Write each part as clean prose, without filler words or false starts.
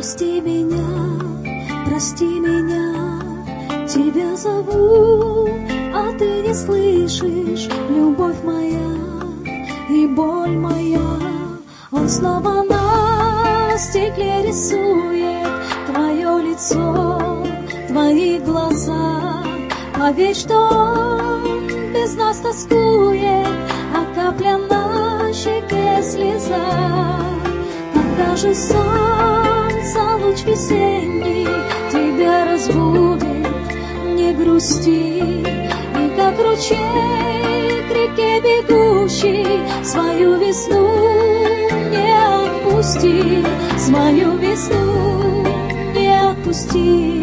прости меня, тебя зову, а ты не слышишь, любовь моя и боль моя. Он снова на стекле рисует твое лицо, твои глаза. Поверь, что он без нас тоскует, а капля на щеке слеза. Когда же солнце, луч весенний, тебя разбудит, не грусти. И как ручей к реке бегущий, свою весну не отпусти, свою весну не отпусти.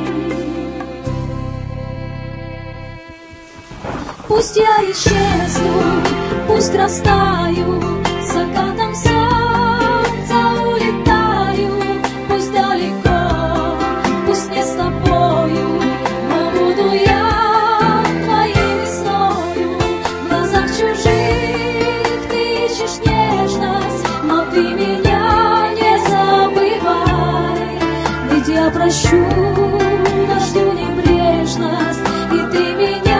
Пусть я исчезну, пусть растаю, закатом солнца улетаю, пусть далеко, пусть не с тобою, но буду я твоей весною. В глазах чужих ты ищешь нежность, но ты меня не забывай, ведь я прощу дождю небрежность, и ты меня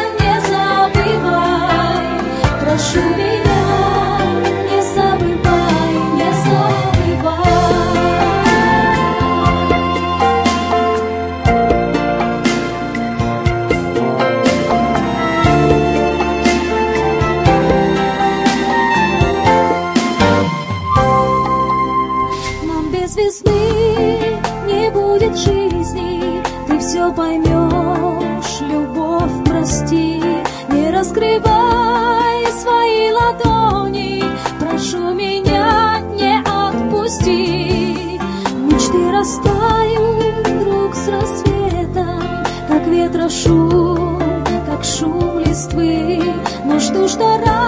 прошу меня, не забывай, не забывай. Нам без весны не будет жизни, ты все поймешь, любовь, прости, не раскрывай свои ладони, прошу меня, не отпусти. Мечты растают вдруг с рассветом, как ветра шум, как шум листвы. Но что ж до